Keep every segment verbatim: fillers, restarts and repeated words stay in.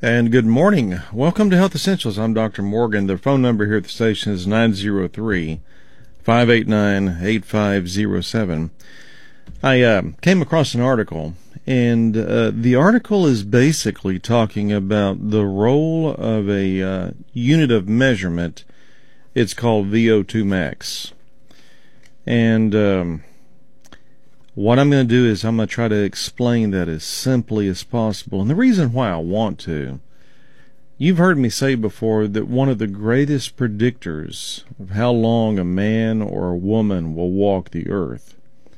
And good morning. Welcome to Health Essentials. I'm Doctor Morgan. The phone number here at the station is nine zero three, five eight nine, eight five zero seven. I uh, came across an article, and uh, the article is basically talking about the role of a uh, unit of measurement. It's called V O two max. And um, what I'm going to do is I'm going to try to explain that as simply as possible. And the reason why I want to, you've heard me say before that one of the greatest predictors of how long a man or a woman will walk the earth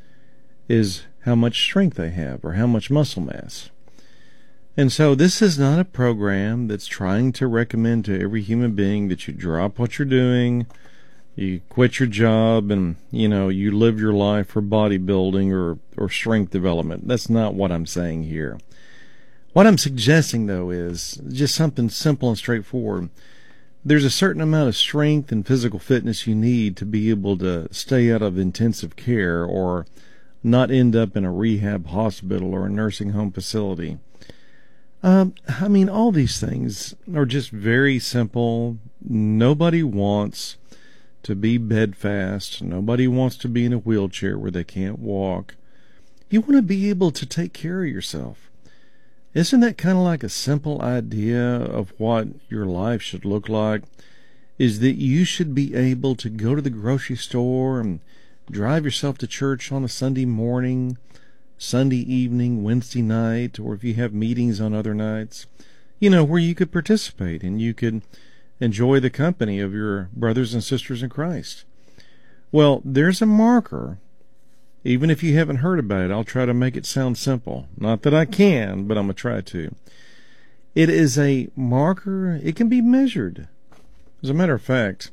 is how much strength they have or how much muscle mass. And so this is not a program that's trying to recommend to every human being that you drop what you're doing, you quit your job, and, you know, you live your life for bodybuilding or, or strength development. That's not what I'm saying here. What I'm suggesting, though, is just something simple and straightforward. There's a certain amount of strength and physical fitness you need to be able to stay out of intensive care or not end up in a rehab hospital or a nursing home facility. Um, I mean, all these things are just very simple. Nobody wants to be bedfast. Nobody wants to be in a wheelchair where they can't walk. You want to be able to take care of yourself. Isn't that kind of like a simple idea of what your life should look like? Is that you should be able to go to the grocery store and drive yourself to church on a Sunday morning, Sunday evening, Wednesday night, or if you have meetings on other nights, you know, where you could participate and you could enjoy the company of your brothers and sisters in Christ. Well, there's a marker. Even if you haven't heard about it, I'll try to make it sound simple. Not that I can, but I'm going to try to. It is a marker. It can be measured. As a matter of fact,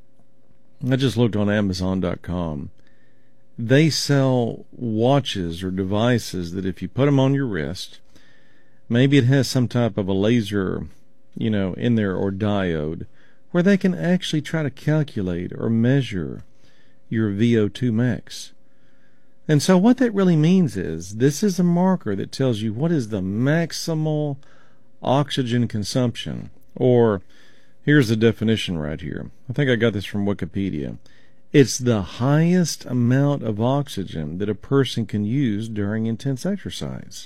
I just looked on Amazon dot com. They sell watches or devices that if you put them on your wrist, maybe it has some type of a laser, you know, in there or diode, where they can actually try to calculate or measure your V O two max. And so what that really means is this is a marker that tells you what is the maximal oxygen consumption. Or here's the definition right here. I think I got this from Wikipedia. It's the highest amount of oxygen that a person can use during intense exercise.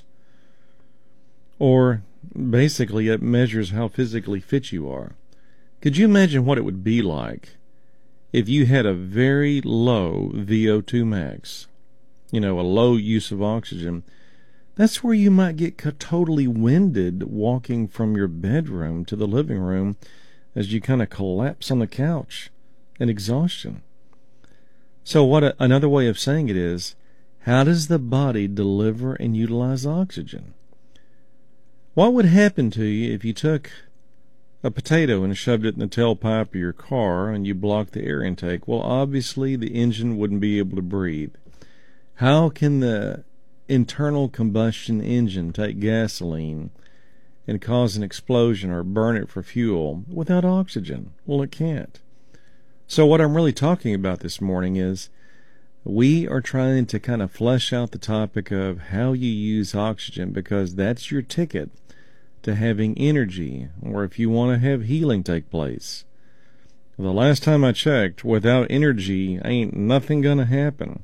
Or basically, it measures how physically fit you are. Could you imagine what it would be like if you had a very low V O two max, you know, a low use of oxygen? That's where you might get totally winded walking from your bedroom to the living room as you kind of collapse on the couch in exhaustion. So what a, another way of saying it is, how does the body deliver and utilize oxygen? What would happen to you if you took a potato and shoved it in the tailpipe of your car and you blocked the air intake? Well, obviously the engine wouldn't be able to breathe. How can the internal combustion engine take gasoline and cause an explosion or burn it for fuel without oxygen? Well, it can't. So what I'm really talking about this morning is we are trying to kind of flesh out the topic of how you use oxygen, because that's your ticket to having energy, or if you want to have healing take place. The last time I checked, without energy, ain't nothing going to happen.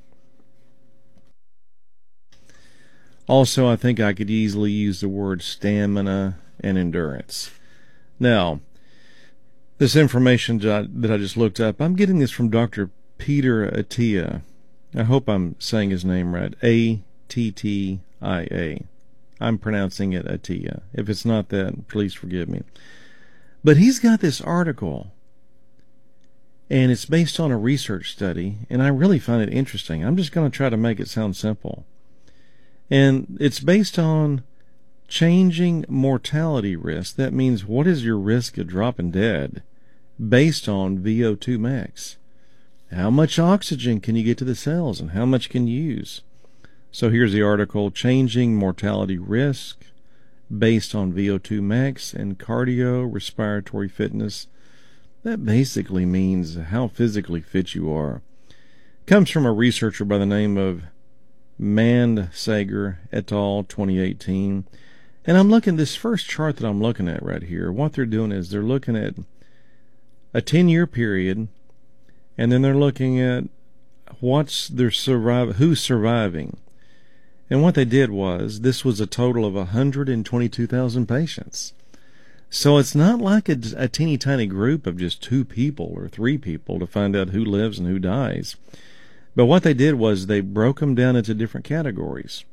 Also, I think I could easily use the word stamina and endurance. Now, this information that I just looked up, I'm getting this from Doctor Peter Attia. I hope I'm saying his name right. A T T I A. I'm pronouncing it Attia. If it's not that, please forgive me. But he's got this article, and it's based on a research study, and I really find it interesting. I'm just going to try to make it sound simple. And it's based on changing mortality risk. That means what is your risk of dropping dead based on V O two max? How much oxygen can you get to the cells and how much can you use? So here's the article, Changing Mortality Risk Based on V O two max and Cardiorespiratory Fitness. That basically means how physically fit you are. Comes from a researcher by the name of Mandsager et al. twenty eighteen. And I'm looking, this first chart that I'm looking at right here, what they're doing is they're looking at a ten-year period, and then they're looking at what's their survive, who's surviving. And what they did was, this was a total of one hundred twenty-two thousand patients. So it's not like a, a teeny tiny group of just two people or three people to find out who lives and who dies. But what they did was they broke them down into different categories.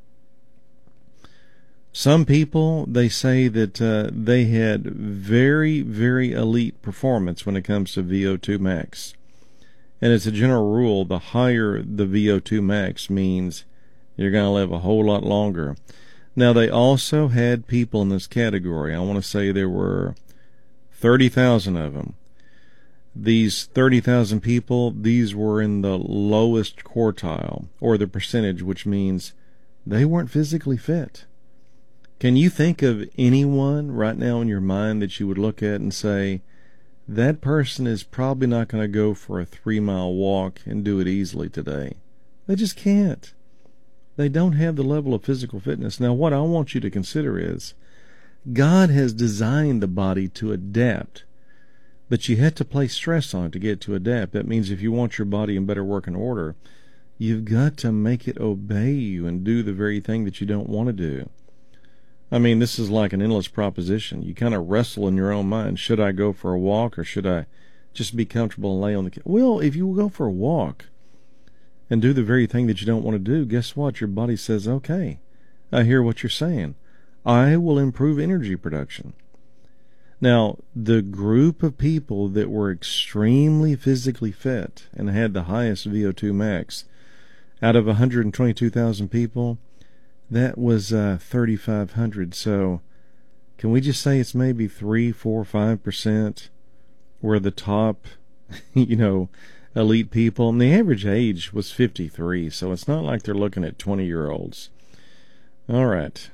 Some people, they say that uh, they had very, very elite performance when it comes to V O two max. And as a general rule, the higher the V O two max means you're going to live a whole lot longer. Now, they also had people in this category. I want to say there were thirty thousand of them. These thirty thousand people, these were in the lowest quartile, or the percentage, which means they weren't physically fit. Can you think of anyone right now in your mind that you would look at and say, that person is probably not going to go for a three-mile walk and do it easily today? They just can't. They don't have the level of physical fitness. Now, what I want you to consider is, God has designed the body to adapt, but you have to place stress on it to get it to adapt. That means if you want your body in better working order, you've got to make it obey you and do the very thing that you don't want to do. I mean, this is like an endless proposition. You kind of wrestle in your own mind. Should I go for a walk, or should I just be comfortable and lay on the couch? Well, if you go for a walk and do the very thing that you don't want to do, guess what? Your body says, okay, I hear what you're saying. I will improve energy production. Now, the group of people that were extremely physically fit and had the highest V O two max, out of one hundred twenty-two thousand people, that was uh, thirty-five hundred. So can we just say it's maybe three, four, five percent were the top, you know, elite people? And the average age was fifty-three, so it's not like they're looking at twenty-year-olds. All right.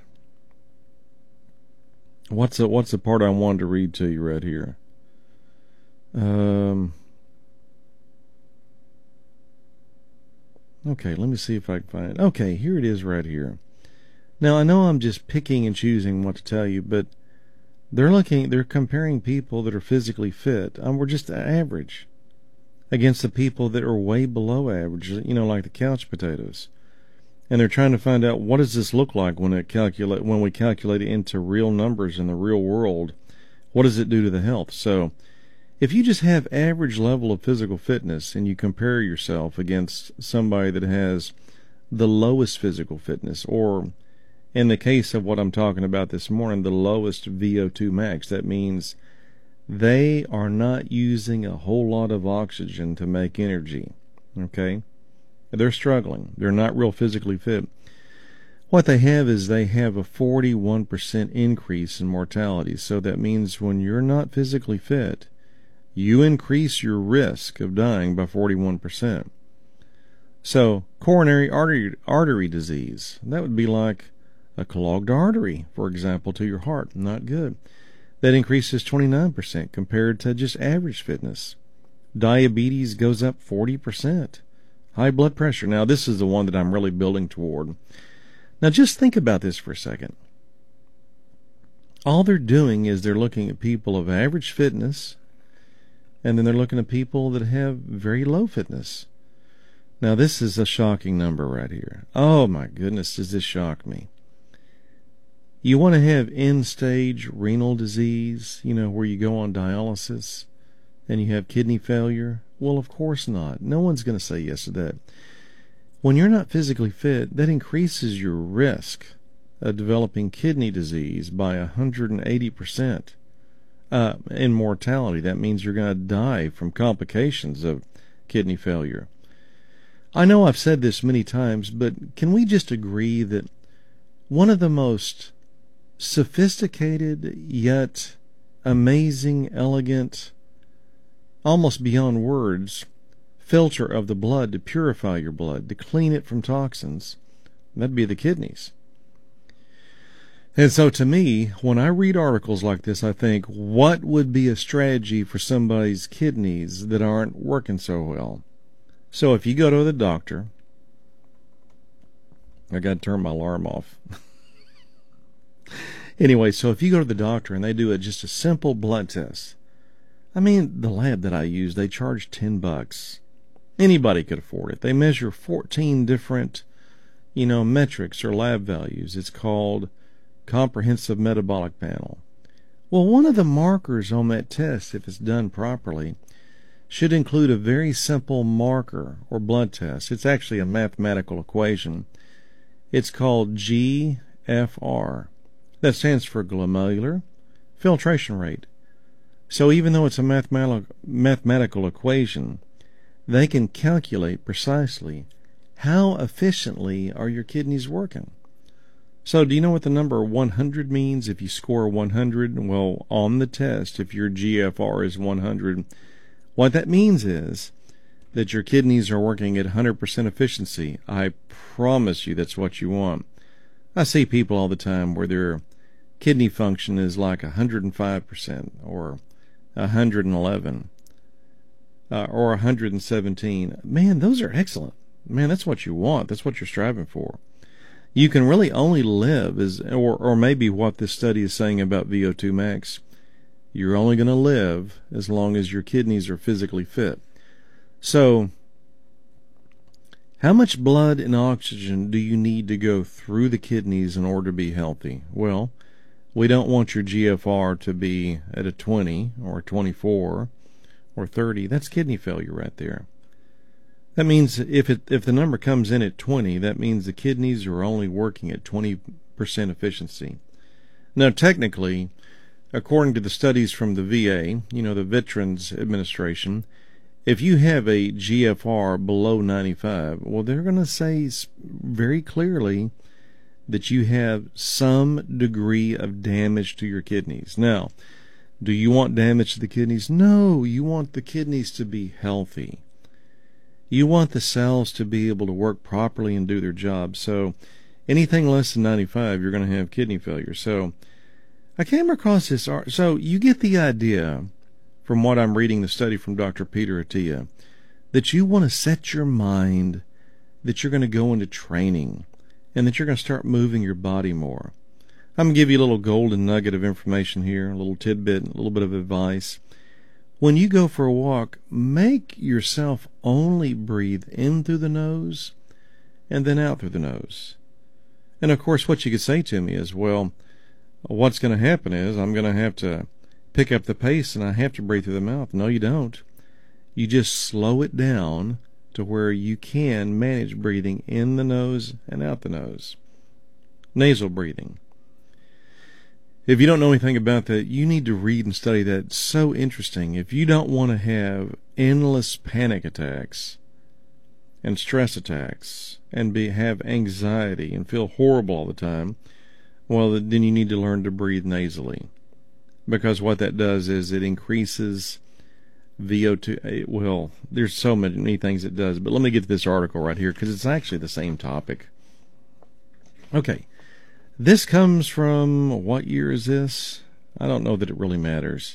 What's the, what's the part I wanted to read to you right here? Um. Okay, let me see if I can find it. Okay, here it is right here. Now, I know I'm just picking and choosing what to tell you, but they're looking, they're comparing people that are physically fit, and we're just average, against the people that are way below average, you know, like the couch potatoes. And they're trying to find out, what does this look like when it calculate when we calculate it into real numbers in the real world? What does it do to the health? So if you just have average level of physical fitness and you compare yourself against somebody that has the lowest physical fitness, or in the case of what I'm talking about this morning, the lowest V O two max, that means they are not using a whole lot of oxygen to make energy. Okay? They're struggling. They're not real physically fit. What they have is they have a forty-one percent increase in mortality. So that means when you're not physically fit, you increase your risk of dying by forty-one percent. So coronary artery, artery disease, that would be like a clogged artery, for example, to your heart. Not good. That increases twenty-nine percent compared to just average fitness. Diabetes goes up forty percent. High blood pressure. Now, this is the one that I'm really building toward. Now, just think about this for a second. All they're doing is they're looking at people of average fitness, and then they're looking at people that have very low fitness. Now, this is a shocking number right here. Oh, my goodness, does this shock me. You want to have end-stage renal disease, you know, where you go on dialysis and you have kidney failure? Well, of course not. No one's going to say yes to that. When you're not physically fit, that increases your risk of developing kidney disease by one hundred eighty percent uh, in mortality. That means you're going to die from complications of kidney failure. I know I've said this many times, but can we just agree that one of the most sophisticated yet amazing, elegant, almost beyond words, filter of the blood to purify your blood, to clean it from toxins, that'd be the kidneys. And so to me, when I read articles like this, I think, what would be a strategy for somebody's kidneys that aren't working so well? So if you go to the doctor, I got to turn my alarm off. Anyway, so if you go to the doctor and they do a, just a simple blood test, I mean, the lab that I use, they charge ten bucks. Anybody could afford it. They measure fourteen different, you know, metrics or lab values. It's called Comprehensive Metabolic Panel. Well, one of the markers on that test, if it's done properly, should include a very simple marker or blood test. It's actually a mathematical equation. It's called G F R. That stands for glomerular filtration rate. So even though it's a mathematical mathematical equation, they can calculate precisely how efficiently are your kidneys working. So do you know what the number one hundred means if you score one hundred? Well, on the test, if your G F R is one hundred, what that means is that your kidneys are working at one hundred percent efficiency. I promise you that's what you want. I see people all the time where their kidney function is like one hundred five percent or one hundred eleven uh, or one hundred seventeen. Man, those are excellent. Man, that's what you want. That's what you're striving for. You can really only live as, or, or maybe what this study is saying about V O two max, you're only going to live as long as your kidneys are physically fit. So, how much blood and oxygen do you need to go through the kidneys in order to be healthy? Well, we don't want your G F R to be at a twenty or a twenty-four or thirty. That's kidney failure right there. That means if it if the number comes in at twenty, that means the kidneys are only working at twenty percent efficiency. Now, technically, according to the studies from the V A, you know, the Veterans Administration, if you have a G F R below ninety-five, well, they're going to say very clearly that you have some degree of damage to your kidneys. Now, do you want damage to the kidneys? No, you want the kidneys to be healthy. You want the cells to be able to work properly and do their job. So anything less than ninety-five, you're going to have kidney failure. So I came across this art. So you get the idea from what I'm reading, the study from Doctor Peter Attia, that you want to set your mind that you're going to go into training and that you're going to start moving your body more. I'm going to give you a little golden nugget of information here, a little tidbit, a little bit of advice. When you go for a walk, make yourself only breathe in through the nose and then out through the nose. And of course, what you could say to me is, well, what's going to happen is I'm going to have to pick up the pace and I have to breathe through the mouth. No, you don't. You just slow it down to where you can manage breathing in the nose and out the nose. Nasal breathing. If you don't know anything about that, you need to read and study that. It's so interesting. If you don't want to have endless panic attacks and stress attacks and be have anxiety and feel horrible all the time, well, then you need to learn to breathe nasally. Because what that does is it increases V O two. Well, there's so many, many things it does, but let me get to this article right here because it's actually the same topic. Okay. This comes from, what year is this? I don't know that it really matters.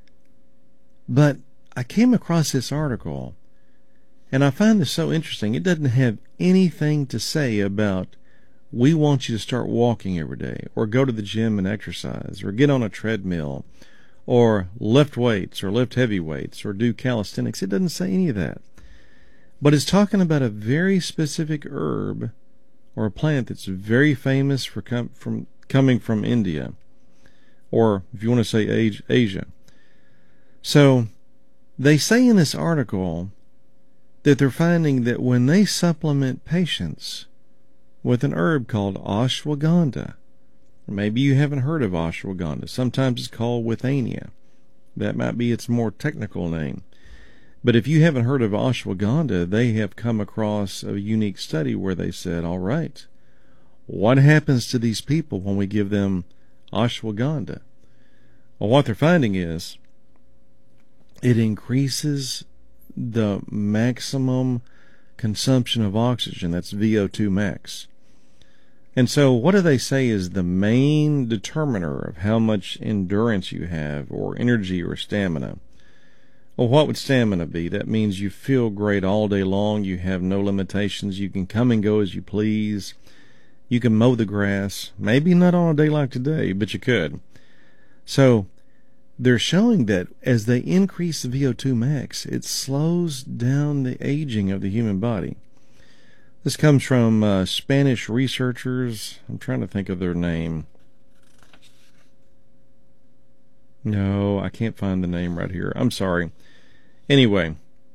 But I came across this article, and I find this so interesting. It doesn't have anything to say about we want you to start walking every day, or go to the gym and exercise, or get on a treadmill, or lift weights, or lift heavy weights, or do calisthenics. It doesn't say any of that. But it's talking about a very specific herb or a plant that's very famous for com- from coming from India, or if you want to say Asia. So they say in this article that they're finding that when they supplement patients with an herb called ashwagandha, maybe you haven't heard of ashwagandha. Sometimes it's called withania. That might be its more technical name. But if you haven't heard of ashwagandha, they have come across a unique study where they said, all right, what happens to these people when we give them ashwagandha? Well, what they're finding is it increases the maximum consumption of oxygen. That's V O two max. And so what do they say is the main determiner of how much endurance you have, or energy, or stamina? Well, what would stamina be? That means you feel great all day long. You have no limitations. You can come and go as you please. You can mow the grass, maybe not on a day like today, but you could. So they're showing that as they increase the V O two max, it slows down the aging of the human body. This comes from uh, Spanish researchers. I'm trying to think of their name. No, I can't find the name right here. I'm sorry. Anyway,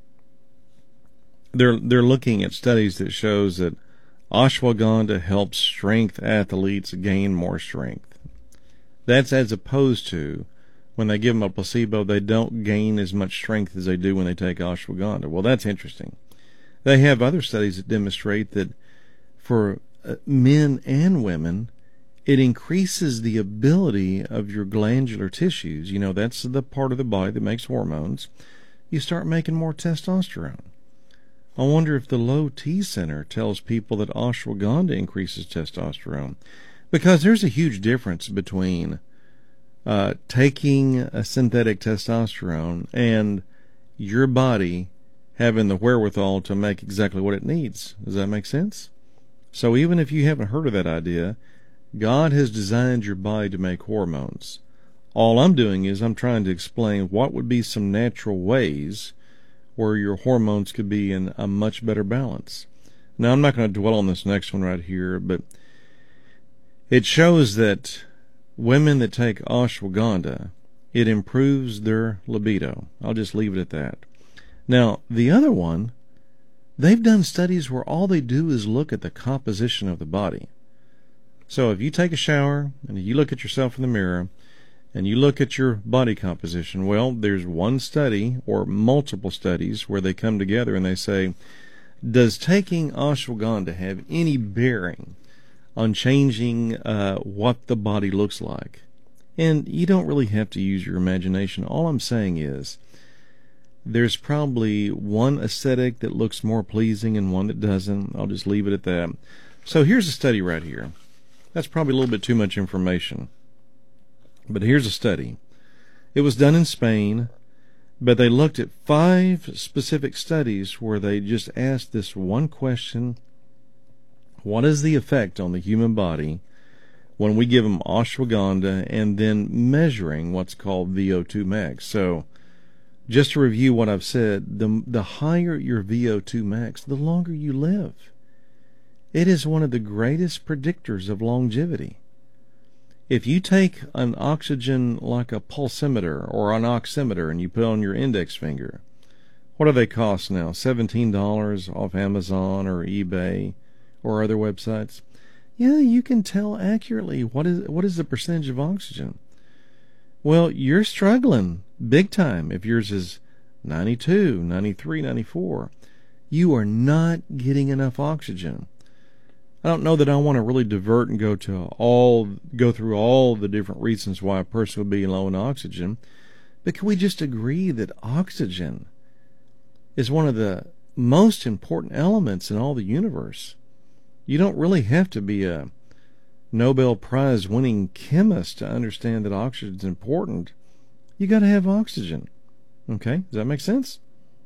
they're they're looking at studies that shows that ashwagandha helps strength athletes gain more strength. That's as opposed to when they give them a placebo, they don't gain as much strength as they do when they take ashwagandha. Well, that's interesting. They have other studies that demonstrate that for uh, men and women, it increases the ability of your glandular tissues. You know, that's the part of the body that makes hormones. You start making more testosterone. I wonder if the low T center tells people that ashwagandha increases testosterone. Because there's a huge difference between uh, taking a synthetic testosterone and your body having the wherewithal to make exactly what it needs. Does that make sense? So even if you haven't heard of that idea, God has designed your body to make hormones. All I'm doing is I'm trying to explain what would be some natural ways where your hormones could be in a much better balance. Now, I'm not going to dwell on this next one right here, but it shows that women that take ashwagandha, it improves their libido. I'll just leave it at that. Now, the other one, they've done studies where all they do is look at the composition of the body. So if you take a shower and you look at yourself in the mirror and you look at your body composition, well, there's one study or multiple studies where they come together and they say, does taking ashwagandha have any bearing on changing uh, what the body looks like? And you don't really have to use your imagination. All I'm saying is there's probably one aesthetic that looks more pleasing and one that doesn't. I'll just leave it at that. So here's a study right here. That's probably a little bit too much information. But here's a study. It was done in Spain, but they looked at five specific studies where they just asked this one question: what is the effect on the human body when we give them ashwagandha, and then measuring what's called V O two max. So just to review what I've said, the, the higher your V O two max, the longer you live. It is one of the greatest predictors of longevity. If you take an oxygen like a pulsimeter or an oximeter and you put on your index finger, what do they cost now? seventeen dollars off Amazon or eBay or other websites. Yeah, you can tell accurately what is what is the percentage of oxygen. Well, you're struggling big time if yours is ninety-two, ninety-three, ninety-four. You are not getting enough oxygen. I don't know that I want to really divert and go to all go through all the different reasons why a person would be low in oxygen, but can we just agree that oxygen is one of the most important elements in all the universe? You don't really have to be a Nobel Prize winning chemist to understand that oxygen is important. You got to have oxygen. Okay, does that make sense?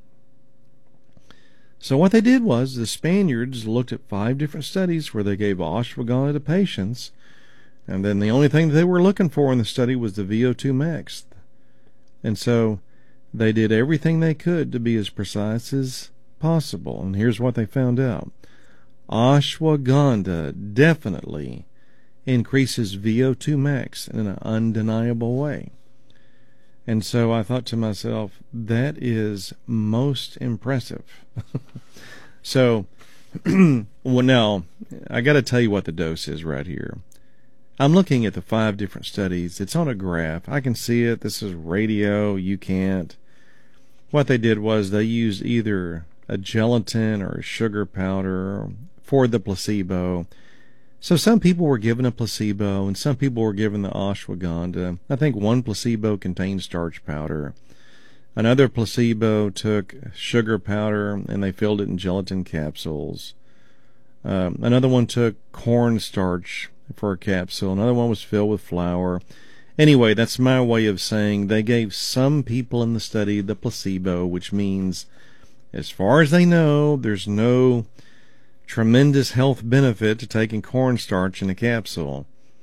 So what they did was the Spaniards looked at five different studies where they gave ashwagandha to patients, and then the only thing that they were looking for in the study was the V O two max. And so they did everything they could to be as precise as possible. And here's what they found out. Ashwagandha definitely increases V O two max in an undeniable way. And so I thought to myself, that is most impressive. So, well, now, I got to tell you what the dose is right here. I'm looking at the five different studies. It's on a graph. I can see it. This is radio. You can't. What they did was they used either a gelatin or a sugar powder for the placebo. So some people were given a placebo and some people were given the ashwagandha. I think one placebo contained starch powder. Another placebo took sugar powder and they filled it in gelatin capsules. Um, another one took cornstarch for a capsule. Another one was filled with flour. Anyway, that's my way of saying they gave some people in the study the placebo, which means, as far as they know, there's no tremendous health benefit to taking cornstarch in a capsule.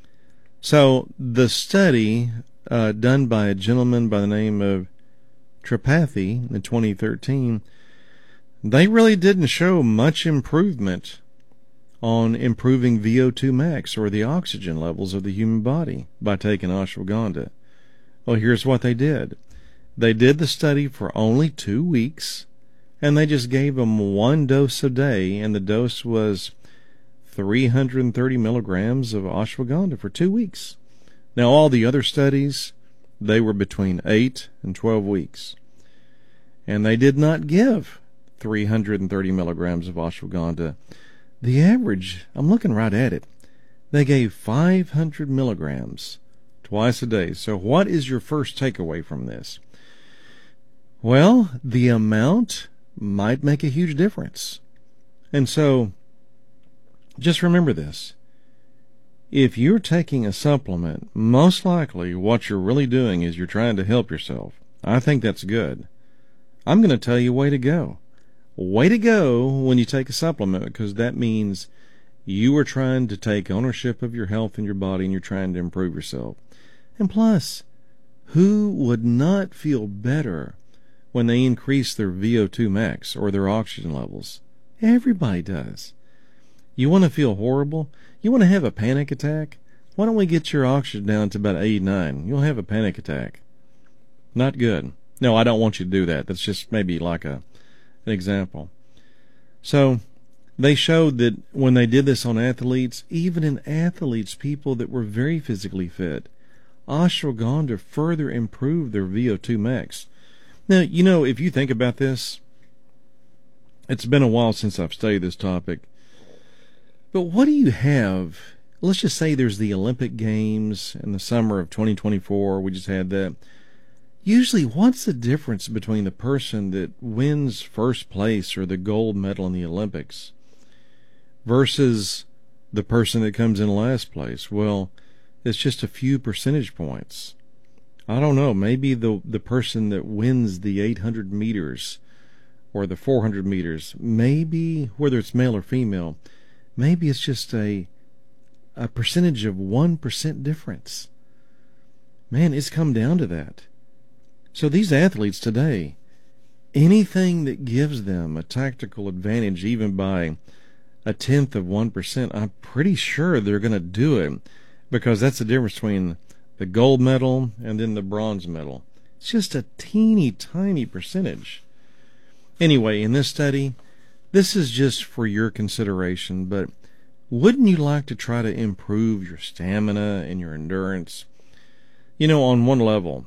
So the study uh, done by a gentleman by the name of Tripathi in twenty thirteen, they really didn't show much improvement on improving V O two max, or the oxygen levels of the human body, by taking ashwagandha. Well, here's what they did. They did the study for only two weeks, and they just gave them one dose a day, and the dose was three hundred thirty milligrams of ashwagandha for two weeks. Now, all the other studies, they were between eight and twelve weeks. And they did not give three hundred thirty milligrams of ashwagandha. The average, I'm looking right at it, they gave five hundred milligrams twice a day. So what is your first takeaway from this? Well, the amount might make a huge difference. And so, just remember this. If you're taking a supplement, most likely what you're really doing is you're trying to help yourself. I think that's good. I'm going to tell you, way to go. Way to go when you take a supplement, because that means you are trying to take ownership of your health and your body, and you're trying to improve yourself. And plus, who would not feel better when they increase their V O two max or their oxygen levels? Everybody does. You want to feel horrible? You want to have a panic attack? Why don't we get your oxygen down to about eighty-nine? You'll have a panic attack. Not good. No, I don't want you to do that. That's just maybe like a an example. So they showed that when they did this on athletes, even in athletes, people that were very physically fit, ashwagandha further improved their V O two max. Now, you know, if you think about this, it's been a while since I've studied this topic, but what do you have? Let's just say there's the Olympic Games in the summer of twenty twenty-four. We just had that. Usually, what's the difference between the person that wins first place or the gold medal in the Olympics versus the person that comes in last place? Well, it's just a few percentage points. I don't know, maybe the the person that wins the eight hundred meters or the four hundred meters, maybe, whether it's male or female, maybe it's just a a percentage of one percent difference. Man, it's come down to that. So these athletes today, anything that gives them a tactical advantage, even by a tenth of one percent, I'm pretty sure they're going to do it, because that's the difference between the gold medal and then the bronze medal. It's just a teeny tiny percentage. Anyway, in this study, this is just for your consideration, but wouldn't you like to try to improve your stamina and your endurance? You know, on one level,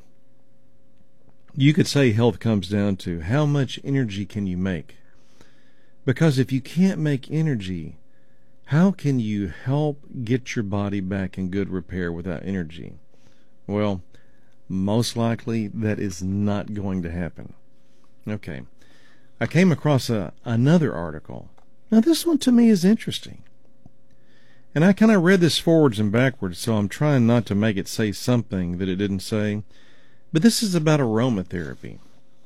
you could say health comes down to how much energy can you make? Because if you can't make energy, how can you help get your body back in good repair without energy? Well, most likely that is not going to happen. Okay. I came across a, another article. Now, this one to me is interesting. And I kind of read this forwards and backwards, so I'm trying not to make it say something that it didn't say. But this is about aromatherapy.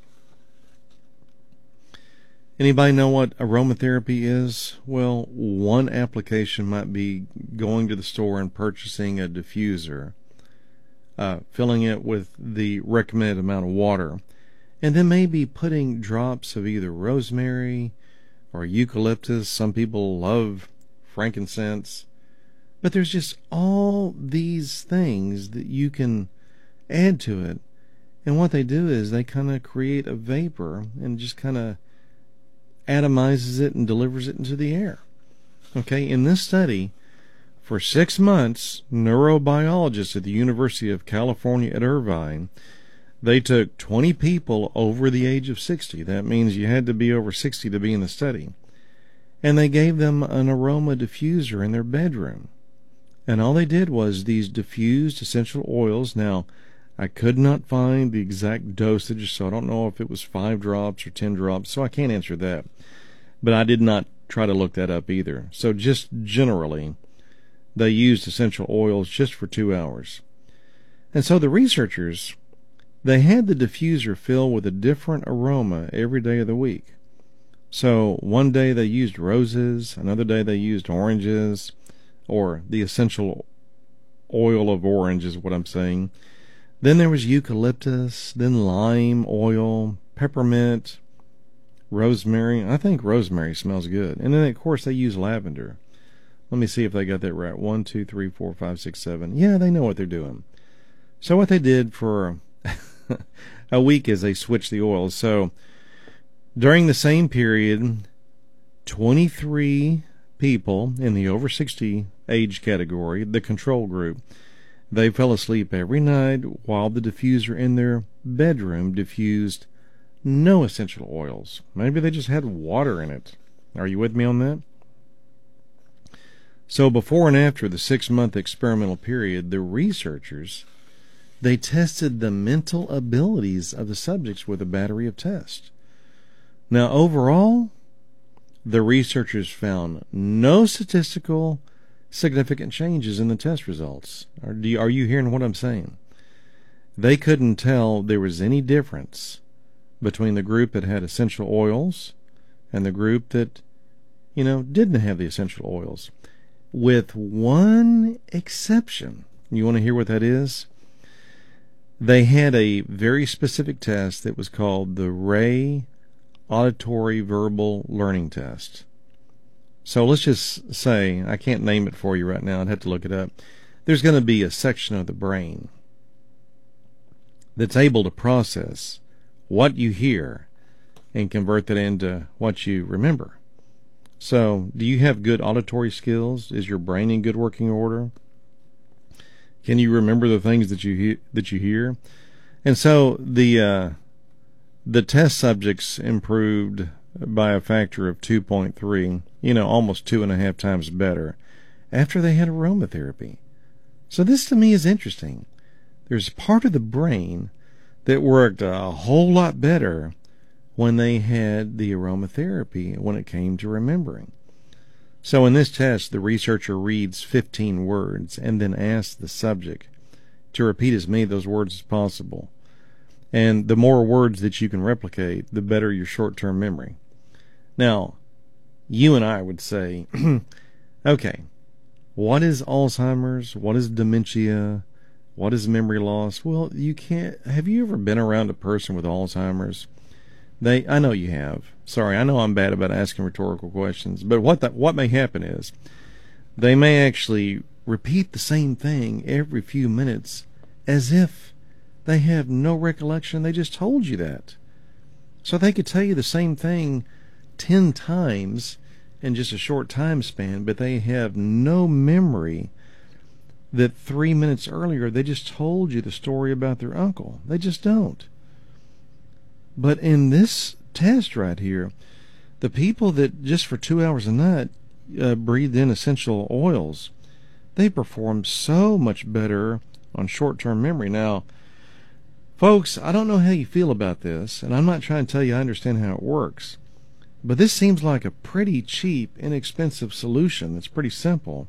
Anybody know what aromatherapy is? Well, one application might be going to the store and purchasing a diffuser, uh, filling it with the recommended amount of water, and then maybe putting drops of either rosemary or eucalyptus. Some people love frankincense. But there's just all these things that you can add to it. And what they do is they kind of create a vapor and just kind of atomizes it and delivers it into the air. Okay, in this study, for six months, neurobiologists at the University of California at Irvine, they took twenty people over the age of sixty. That means you had to be over sixty to be in the study. And they gave them an aroma diffuser in their bedroom. And all they did was these diffused essential oils. Now, I could not find the exact dosage, so I don't know if it was five drops or ten drops, so I can't answer that. But I did not try to look that up either. So just generally, they used essential oils just for two hours. And so the researchers, they had the diffuser filled with a different aroma every day of the week. So one day they used roses, another day they used oranges, or the essential oil of orange is what I'm saying. Then there was eucalyptus, then lime oil, peppermint, rosemary. I think rosemary smells good. And then, of course, they use lavender. Let me see if they got that right. One, two, three, four, five, six, seven. Yeah, they know what they're doing. So what they did for a week is they switched the oils. So during the same period, twenty-three people in the over sixty age category, the control group, they fell asleep every night while the diffuser in their bedroom diffused no essential oils. Maybe they just had water in it. Are you with me on that? So before and after the six-month experimental period, the researchers, they tested the mental abilities of the subjects with a battery of tests. Now, overall, the researchers found no statistical significant changes in the test results. Are, do you, are you hearing what I'm saying? They couldn't tell there was any difference between the group that had essential oils and the group that, you know, didn't have the essential oils. With one exception. You want to hear what that is? They had a very specific test that was called the Ray Auditory Verbal Learning Test. So let's just say, I can't name it for you right now, I'd have to look it up. There's going to be a section of the brain that's able to process what you hear and convert that into what you remember. So, do you have good auditory skills? Is your brain in good working order? Can you remember the things that you he- that you hear? And so the uh, the test subjects improved by a factor of two point three, you know, almost two and a half times better, after they had aromatherapy. So this to me is interesting. There's part of the brain that worked a whole lot better when they had the aromatherapy when it came to remembering. So in this test, the researcher reads fifteen words and then asks the subject to repeat as many of those words as possible. And the more words that you can replicate, the better your short-term memory. Now, you and I would say, okay, what is Alzheimer's? What is dementia? What is memory loss? Well, you can't. Have you ever been around a person with Alzheimer's? They, I know you have. Sorry, I know I'm bad about asking rhetorical questions, but what that, what may happen is they may actually repeat the same thing every few minutes as if they have no recollection. They just told you that. So they could tell you the same thing ten times in just a short time span, but they have no memory that three minutes earlier they just told you the story about their uncle. They just don't. But in this test right here, the people that just for two hours a night uh, breathed in essential oils, they performed so much better on short-term memory. Now, folks, I don't know how you feel about this, and I'm not trying to tell you I understand how it works, but this seems like a pretty cheap, inexpensive solution that's pretty simple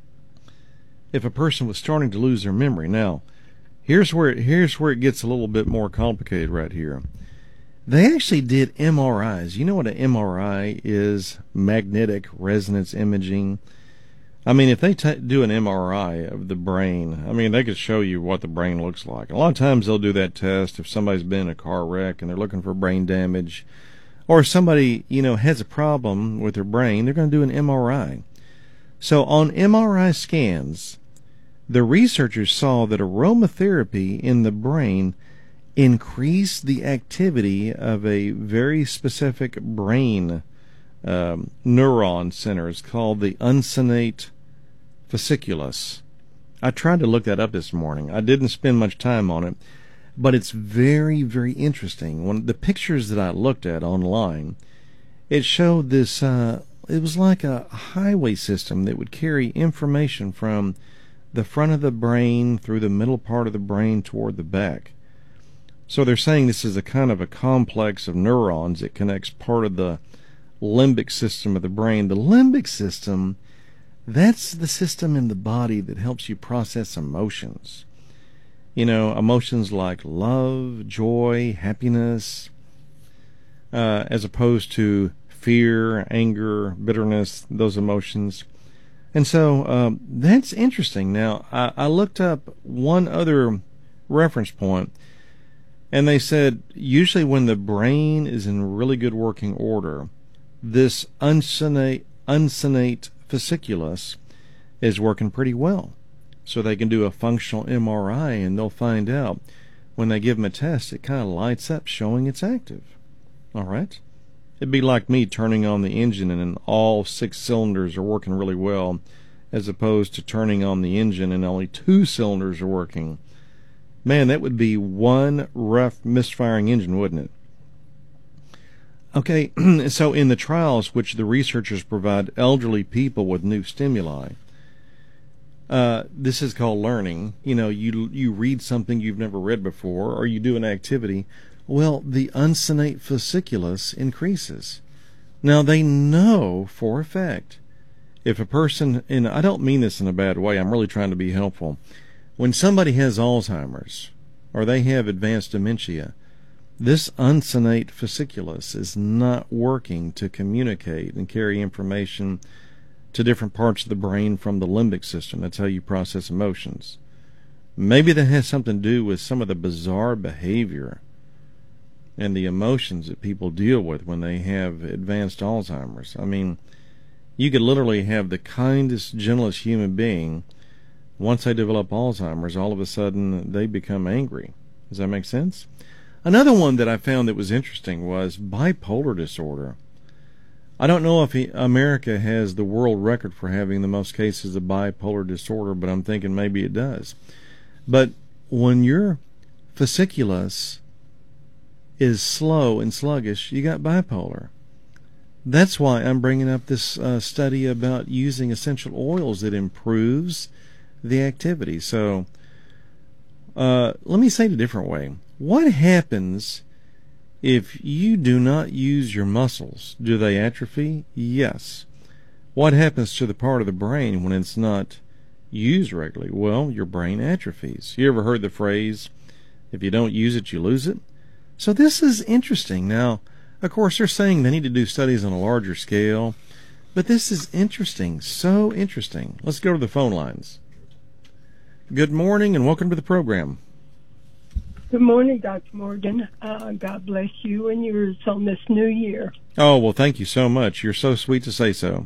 if a person was starting to lose their memory. Now, here's where it, here's where it gets a little bit more complicated right here. They actually did M R Is. You know what an M R I is? Magnetic resonance imaging. I mean, if they t- do an M R I of the brain, I mean, they could show you what the brain looks like. A lot of times they'll do that test if somebody's been in a car wreck and they're looking for brain damage, or if somebody, you know, has a problem with their brain, they're going to do an M R I. So on M R I scans, the researchers saw that aromatherapy in the brain increased the activity of a very specific brain um, neuron centers called the uncinate fasciculus. I tried to look that up this morning. I didn't spend much time on it, but it's very, very interesting. When the pictures that I looked at online, it showed this, uh, it was like a highway system that would carry information from the front of the brain through the middle part of the brain toward the back. So they're saying this is a kind of a complex of neurons that connects part of the limbic system of the brain. The limbic system, that's the system in the body that helps you process emotions. You know, emotions like love, joy, happiness, uh, as opposed to fear, anger, bitterness, those emotions. And so um, that's interesting. Now, I, I looked up one other reference point, and they said usually when the brain is in really good working order, this uncinate, uncinate fasciculus is working pretty well. So they can do a functional M R I, and they'll find out when they give them a test, it kind of lights up showing it's active. All right? It'd be like me turning on the engine and all six cylinders are working really well, as opposed to turning on the engine and only two cylinders are working. Man, that would be one rough misfiring engine, wouldn't it? Okay, so in the trials which the researchers provide elderly people with new stimuli, uh, this is called learning. You know, you you read something you've never read before, or you do an activity. Well, the uncinate fasciculus increases. Now, they know for a fact if a person, and I don't mean this in a bad way, I'm really trying to be helpful. When somebody has Alzheimer's or they have advanced dementia, this uncinate fasciculus is not working to communicate and carry information to different parts of the brain from the limbic system. That's how you process emotions. Maybe that has something to do with some of the bizarre behavior and the emotions that people deal with when they have advanced Alzheimer's. I mean, you could literally have the kindest, gentlest human being. Once they develop Alzheimer's, all of a sudden they become angry. Does that make sense? Another one that I found that was interesting was bipolar disorder. I don't know if he, America has the world record for having the most cases of bipolar disorder, but I'm thinking maybe it does. But when your fasciculus is slow and sluggish, you got bipolar. That's why I'm bringing up this uh, study about using essential oils that improves the activity. So uh, let me say it a different way. What happens if you do not use your muscles? Do they atrophy? Yes. What happens to the part of the brain when it's not used regularly? Well, your brain atrophies. You ever heard the phrase, if you don't use it, you lose it? So this is interesting. Now, of course, they're saying they need to do studies on a larger scale, but this is interesting, so interesting. Let's go to the phone lines. Good morning and welcome to the program. Good morning, Doctor Morgan. Uh, God bless you and yours on this new year. Oh, well, thank you so much. You're so sweet to say so.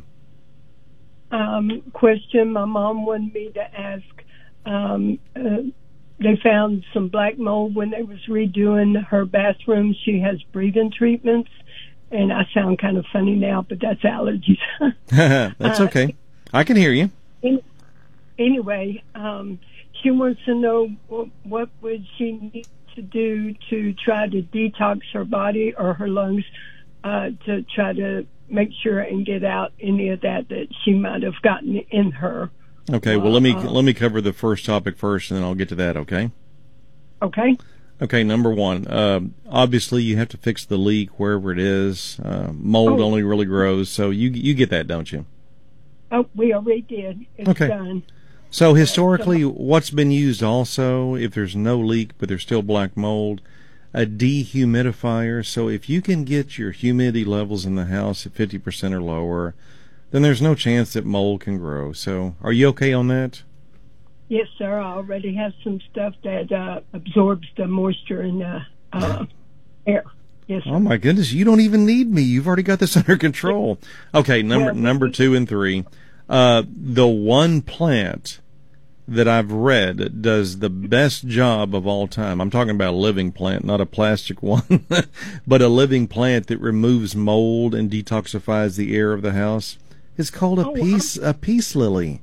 Um, question, my mom wanted me to ask, um, uh, they found some black mold when they was redoing her bathroom. She has breathing treatments, and I sound kind of funny now, but that's allergies. That's okay. I can hear you. In, anyway, um, she wants to know what, what would she need to do to try to detox her body or her lungs uh, to try to make sure and get out any of that that she might have gotten in her. Okay, well, let me uh, let me cover the first topic first, and then I'll get to that, okay? Okay. Okay, number one, uh, obviously you have to fix the leak wherever it is. Uh, mold oh. only really grows, so you you get that, don't you? Oh, we already did. It's okay. done. So historically, what's been used also, if there's no leak but there's still black mold, a dehumidifier. So if you can get your humidity levels in the house at fifty percent or lower, then there's no chance that mold can grow. So are you okay on that? Yes, sir. I already have some stuff that uh, absorbs the moisture in the uh, air. Yes, sir. Oh, my goodness. You don't even need me. You've already got this under control. Okay, number well, number two and three. Uh, the one plant that I've read does the best job of all time. I'm talking about a living plant, not a plastic one, but a living plant that removes mold and detoxifies the air of the house. It's called a oh, peace I'm, a peace lily.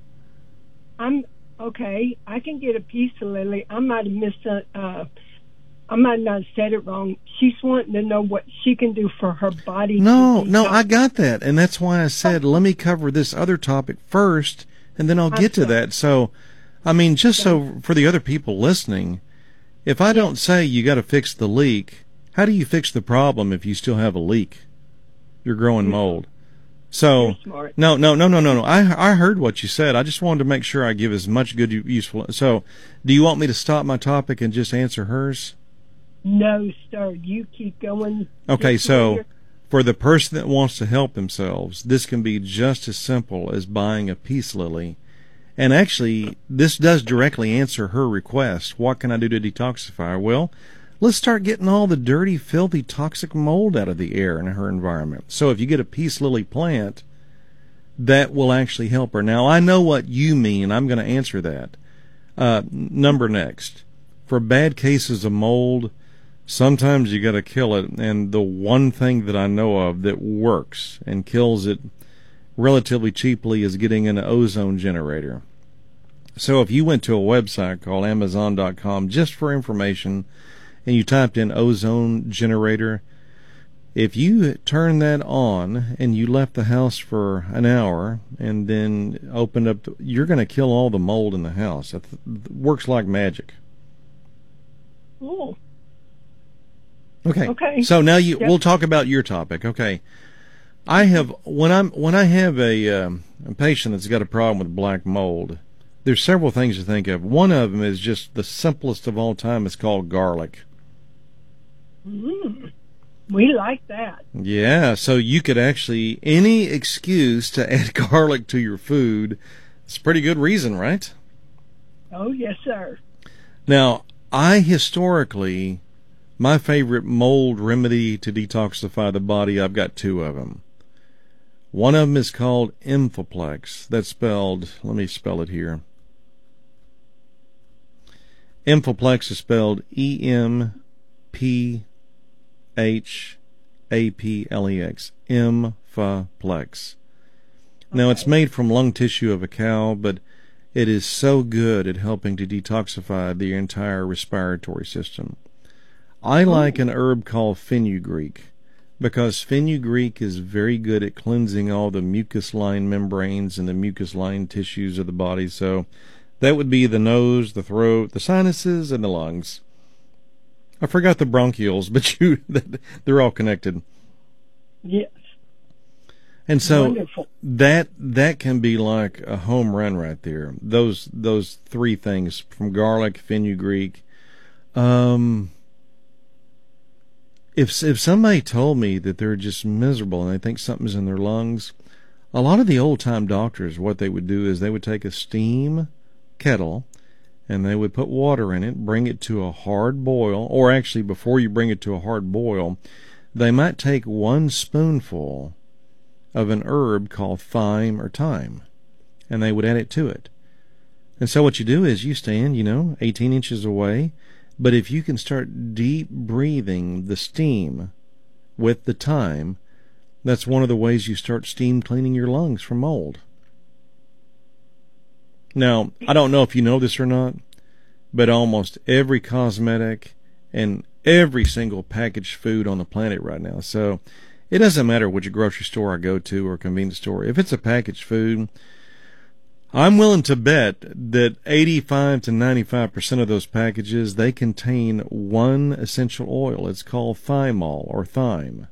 I'm okay. I can get a peace lily. I might have missed a, uh, I might not have said it wrong. She's wanting to know what she can do for her body. No, no, I got that, and that's why I said oh. let me cover this other topic first, and then I'll get I'm to sorry. that. So, I mean, just so for the other people listening, if I don't say you got to fix the leak, how do you fix the problem if you still have a leak? You're growing mold. So, no, no, no, no, no, no. I I heard what you said. I just wanted to make sure I give as much good useful. So, do you want me to stop my topic and just answer hers? No, sir. You keep going. Okay, so For the person that wants to help themselves, this can be just as simple as buying a peace lily. And actually, this does directly answer her request. What can I do to detoxify her? Well, let's start getting all the dirty, filthy, toxic mold out of the air in her environment. So if you get a peace lily plant, that will actually help her. Now, I know what you mean. I'm going to answer that. Uh, number next. For bad cases of mold, sometimes you got to kill it. And the one thing that I know of that works and kills it relatively cheaply is getting an ozone generator. So if you went to a website called amazon dot com just for information and you typed in ozone generator, if you turn that on and you left the house for an hour and then opened up, the, you're going to kill all the mold in the house. It works like magic. Oh. Okay. Okay. So now you, yep. we'll talk about your topic. Okay. I have when I'm when I have a, um, a patient that's got a problem with black mold, there's several things to think of. One of them is just the simplest of all time. It's called garlic. Mm, we like that. Yeah, so you could actually any excuse to add garlic to your food. It's a pretty good reason, right? Oh yes, sir. Now, I historically, my favorite mold remedy to detoxify the body, I've got two of them. One of them is called Enfoplex. That's spelled, let me spell it here. Enfoplex is spelled E M P H A P L E X. Enfoplex. Now, it's made from lung tissue of a cow, but it is so good at helping to detoxify the entire respiratory system. I like an herb called fenugreek, because fenugreek is very good at cleansing all the mucus-lined membranes and the mucus-lined tissues of the body. So that would be the nose, the throat, the sinuses, and the lungs. I forgot the bronchioles, but you they're all connected. Yes. And so Wonderful. that that can be like a home run right there. Those those three things, from garlic, fenugreek. Um, if if somebody told me that they're just miserable and they think something's in their lungs, a lot of the old time doctors, what they would do is they would take a steam kettle and they would put water in it, bring it to a hard boil, or actually before you bring it to a hard boil, they might take one spoonful of an herb called thyme or thyme, and they would add it to it. And so what you do is you stand, you know, eighteen inches away, but if you can start deep breathing the steam with the thyme, that's one of the ways you start steam cleaning your lungs from mold. Now, I don't know if you know this or not, but almost every cosmetic and every single packaged food on the planet right now, so it doesn't matter which grocery store I go to or convenience store, if it's a packaged food, I'm willing to bet that eighty-five to ninety-five percent of those packages, they contain one essential oil. It's called thymol or thyme.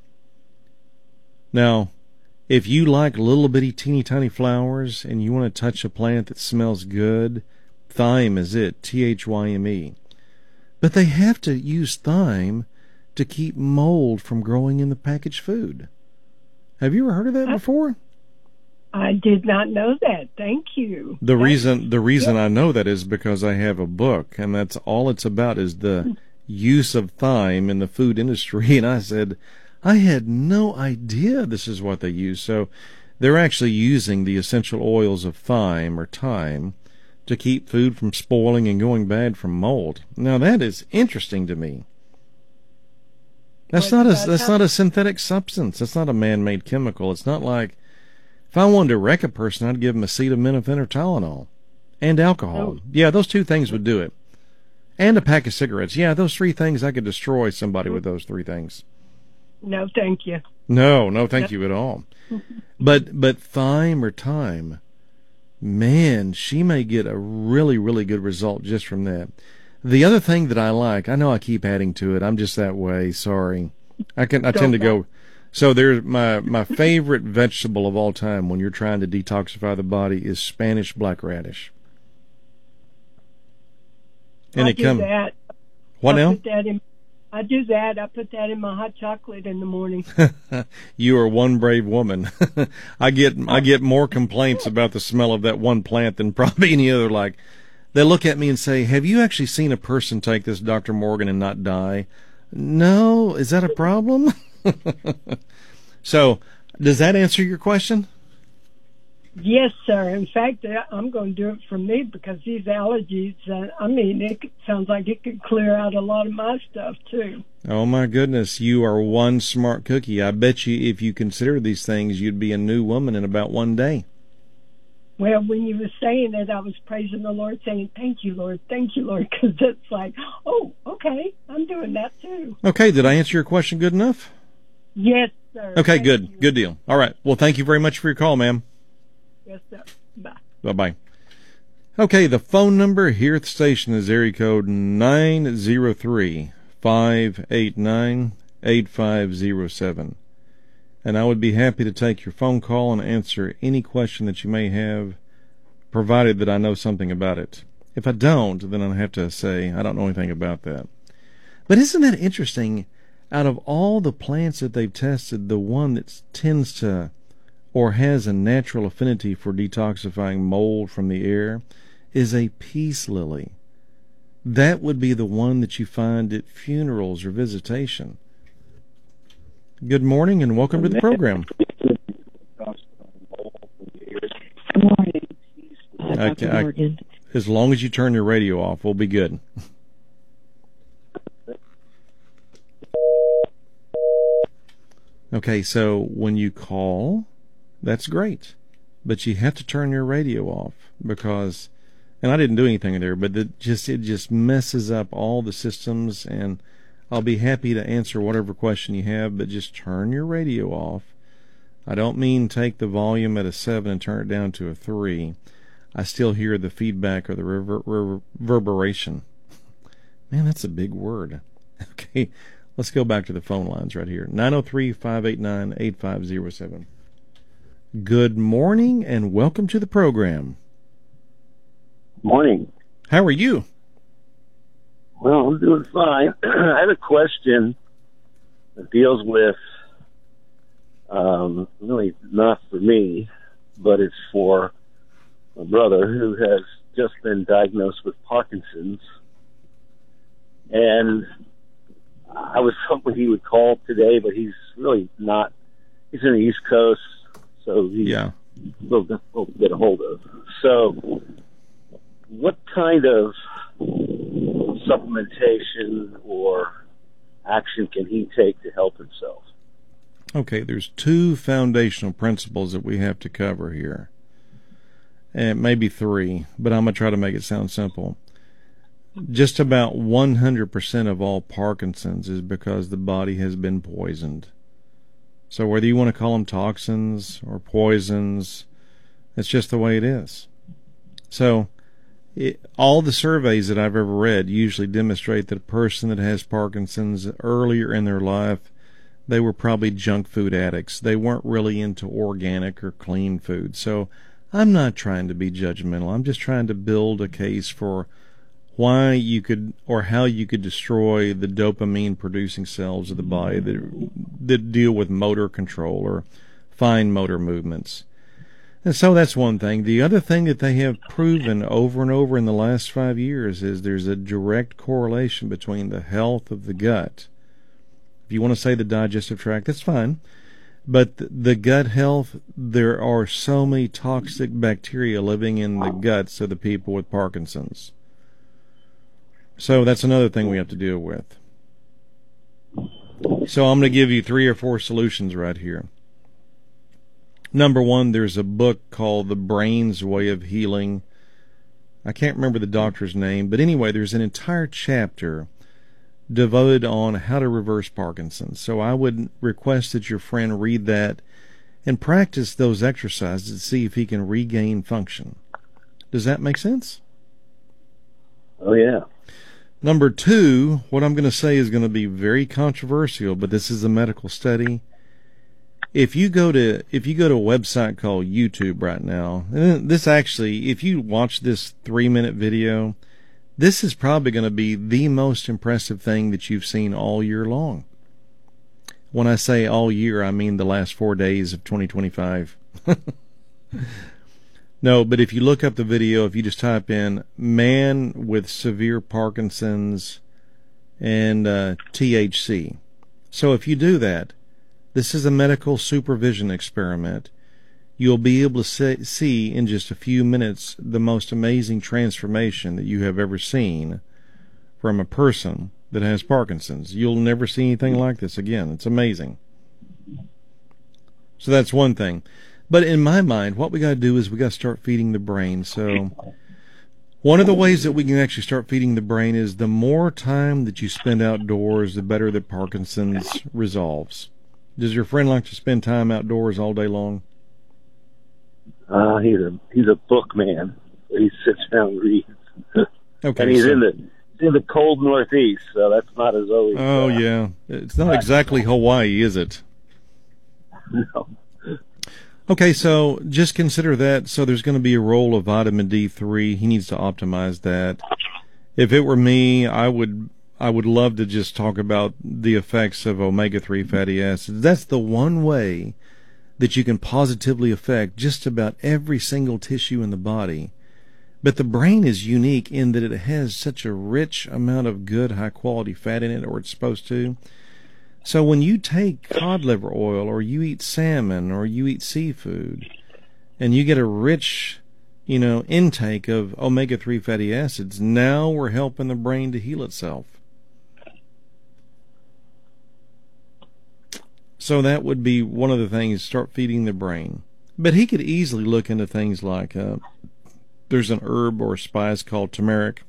Now, if you like little bitty teeny tiny flowers and you want to touch a plant that smells good, thyme is it, T H Y M E. But they have to use thyme to keep mold from growing in the packaged food. Have you ever heard of that before? I did not know that. Thank you. The That's, reason the reason yeah. I know that is because I have a book, and that's all it's about is the use of thyme in the food industry. And I said, I had no idea this is what they use. So they're actually using the essential oils of thyme or thyme to keep food from spoiling and going bad from mold. Now that is interesting to me. That's What not a about that's how- not a synthetic substance. That's not a man-made chemical. It's not like if I wanted to wreck a person, I'd give them acetaminophen or Tylenol and alcohol. Oh. Yeah, those two things would do it. And a pack of cigarettes. Yeah, those three things, I could destroy somebody with those three things. No, thank you. No, no, thank you at all. But but thyme or thyme, man, she may get a really, really good result just from that. The other thing that I like, I know I keep adding to it. I'm just that way. Sorry, I can. I tend to go. So there's my my favorite vegetable of all time when you're trying to detoxify the body is Spanish black radish. And I it do comes. that. What I now? Put that in, I do that. I put that in my hot chocolate in the morning. You are one brave woman. I get I get more complaints about the smell of that one plant than probably any other. Like, they look at me and say, "Have you actually seen a person take this, Doctor Morgan, and not die?" No, is that a problem? So, does that answer your question? Yes, sir. In fact, I'm going to do it for me because these allergies, uh, I mean, it could, sounds like it could clear out a lot of my stuff, too. Oh, my goodness. You are one smart cookie. I bet you if you consider these things, you'd be a new woman in about one day. Well, when you were saying it, I was praising the Lord, saying, thank you, Lord, thank you, Lord, because it's like, oh, okay, I'm doing that, too. Okay, did I answer your question good enough? Yes, sir. Okay, thank good. you. Good deal. All right. Well, thank you very much for your call, ma'am. Yes, sir. Bye. Bye-bye. Okay, the phone number here at the station is area code nine zero three, five eight nine, eight five zero seven. And I would be happy to take your phone call and answer any question that you may have, provided that I know something about it. If I don't, then I have to say I don't know anything about that. But isn't that interesting? Out of all the plants that they've tested, the one that tends to or has a natural affinity for detoxifying mold from the air is a peace lily. That would be the one that you find at funerals or visitation. Good morning and welcome to the program. Good morning. I, I, as long as you turn your radio off, we'll be good. Okay, so when you call, that's great, but you have to turn your radio off because, and I didn't do anything there, but it just it just messes up all the systems. And I'll be happy to answer whatever question you have, but just turn your radio off. I don't mean take the volume at a seven and turn it down to a three. I still hear the feedback or the rever- rever- reverberation. Man, that's a big word. Okay, let's go back to the phone lines right here. nine oh three, five eight nine, eight five zero seven. Good morning and welcome to the program. Morning. How are you? Well, I'm doing fine. I have a question that deals with, um, really not for me, but it's for my brother who has just been diagnosed with Parkinson's. And I was hoping he would call today, but he's really not. He's in the East Coast, so he's Yeah. a little difficult to get a hold of. So what kind of supplementation or action can he take to help himself? Okay, there's two foundational principles that we have to cover here. And maybe three, but I'm going to try to make it sound simple. Just about one hundred percent of all Parkinson's is because the body has been poisoned. So whether you want to call them toxins or poisons, it's just the way it is. So it, all the surveys that I've ever read usually demonstrate that a person that has Parkinson's earlier in their life, they were probably junk food addicts. They weren't really into organic or clean food. So I'm not trying to be judgmental. I'm just trying to build a case for why you could, or how you could destroy the dopamine producing cells of the body that, that deal with motor control or fine motor movements. And so that's one thing. The other thing that they have proven over and over in the last five years is there's a direct correlation between the health of the gut. If you want to say the digestive tract, that's fine. But the gut health, there are so many toxic bacteria living in the guts of the people with Parkinson's. So that's another thing we have to deal with. So I'm going to give you three or four solutions right here. Number one, there's a book called The Brain's Way of Healing. I can't remember the doctor's name, but anyway, there's an entire chapter devoted on how to reverse Parkinson's. So I would request that your friend read that and practice those exercises to see if he can regain function. Does that make sense? Oh, yeah. Number two, what I'm going to say is going to be very controversial, but this is a medical study. If you go to if you go to a website called YouTube right now, and this actually, if you watch this three minute video, this is probably going to be the most impressive thing that you've seen all year long. When I say all year, I mean the last four days of twenty twenty-five. No, but if you look up the video, if you just type in man with severe Parkinson's and uh, T H C. So if you do that, this is a medical supervision experiment. You'll be able to see in just a few minutes the most amazing transformation that you have ever seen from a person that has Parkinson's. You'll never see anything like this again. It's amazing. So that's one thing. But in my mind, what we got to do is we got to start feeding the brain. So one of the ways that we can actually start feeding the brain is the more time that you spend outdoors, the better that Parkinson's resolves. Does your friend like to spend time outdoors all day long? Uh, he's a he's a book man. He sits down and reads. Okay, and he's so, in the he's in the cold Northeast, so that's not as always. Oh uh, yeah, it's not exactly Hawaii, is it? No. Okay, so just consider that. So there's going to be a role of vitamin D three. He needs to optimize that. If it were me, I would I would love to just talk about the effects of omega three fatty acids. That's the one way that you can positively affect just about every single tissue in the body. But the brain is unique in that it has such a rich amount of good, high-quality fat in it, or it's supposed to. So when you take cod liver oil, or you eat salmon, or you eat seafood, and you get a rich, you know, intake of omega three fatty acids, now we're helping the brain to heal itself. So that would be one of the things, start feeding the brain. But he could easily look into things like, uh, there's an herb or a spice called turmeric.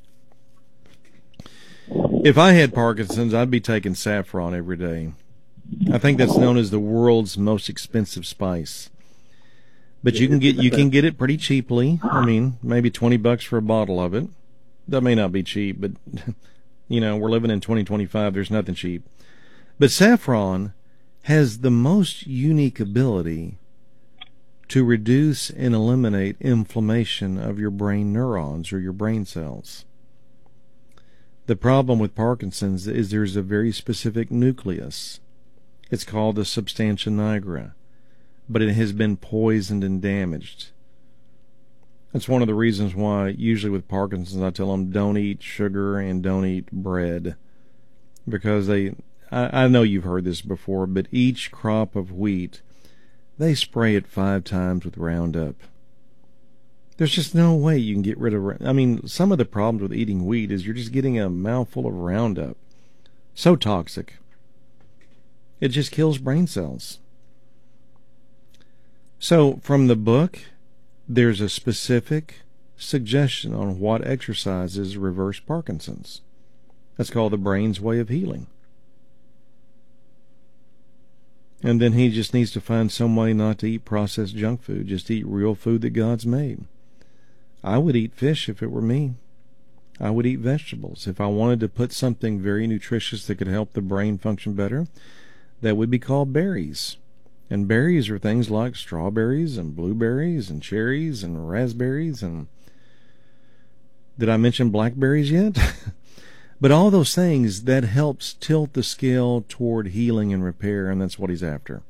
If I had Parkinson's, I'd be taking saffron every day. I think that's known as the world's most expensive spice. But you can get you can get it pretty cheaply. I mean, maybe twenty bucks for a bottle of it. That may not be cheap, but you know, we're living in twenty twenty-five. There's nothing cheap. But saffron has the most unique ability to reduce and eliminate inflammation of your brain neurons or your brain cells. The problem with Parkinson's is there's a very specific nucleus. It's called the substantia nigra, but it has been poisoned and damaged. That's one of the reasons why usually with Parkinson's I tell them don't eat sugar and don't eat bread, because they, I, I know you've heard this before, but each crop of wheat, they spray it five times with Roundup. There's just no way you can get rid of, I mean, some of the problems with eating wheat is you're just getting a mouthful of Roundup. So toxic. It just kills brain cells. So from the book, there's a specific suggestion on what exercises reverse Parkinson's. That's called the brain's way of healing. And then he just needs to find some way not to eat processed junk food, just eat real food that God's made. I would eat fish if it were me. I would eat vegetables. If I wanted to put something very nutritious that could help the brain function better, that would be called berries. And berries are things like strawberries and blueberries and cherries and raspberries and... Did I mention blackberries yet? But all those things, that helps tilt the scale toward healing and repair, and that's what he's after.